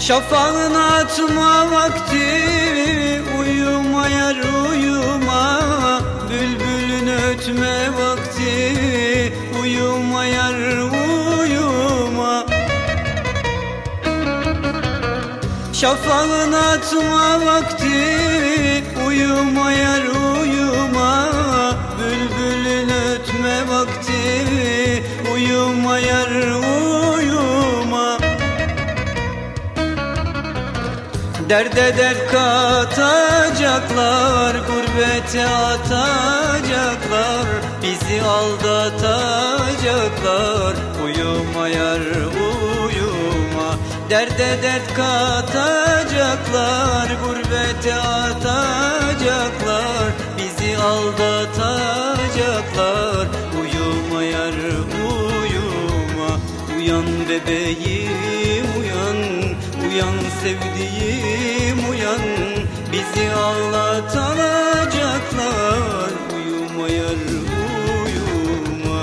Şafağın atma vakti, uyuma yar uyuma. Bülbülün ötme vakti, uyuma yar uyuma. Şafağın atma vakti, uyuma yar uyuma. Bülbülün ötme vakti, uyuma yar uyuma. Derde dert katacaklar, gurbete atacaklar, bizi aldatacaklar. Uyuma yar uyuma. Derde dert katacaklar, gurbete atacaklar, bizi aldatacaklar. Uyuma yar uyuma. Uyan bebeğim uyan, uyan sevdiğim uyan. Bizi ağlatacaklar. Uyuma yar uyuma.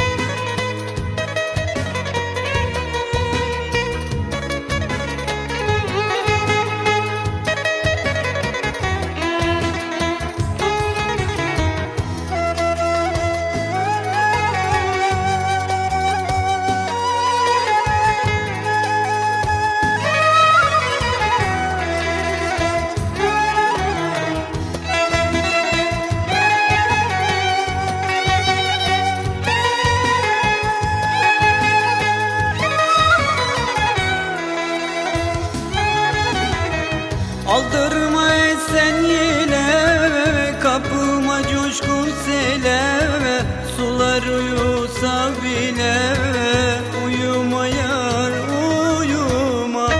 Aldırma esen yele, kapılma coşkun sele. Sular uyusa bile, uyuma yar uyuma.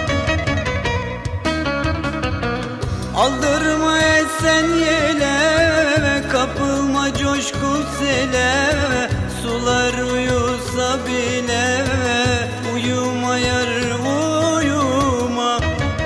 Aldırma esen yele, kapılma coşkun sele. Sular uyusa bile, uyuma yar uyuma.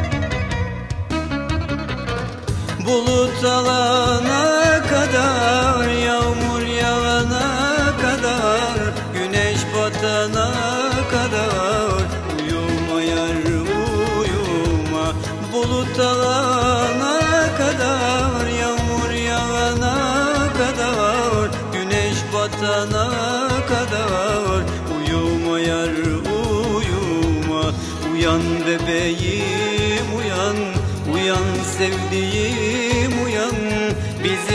Bulut alana kadar, yağmur yağana kadar, güneş batana kadar. Uyuma yar uyuma. Bulut alana kadar, yağmur yağana kadar, güneş batana kadar. Uyuma yar uyuma. Uyan bebeğim uyan, uyan sevdiğim uyan. Bizi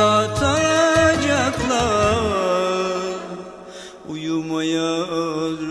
ağlatacaklar. Uyuma yar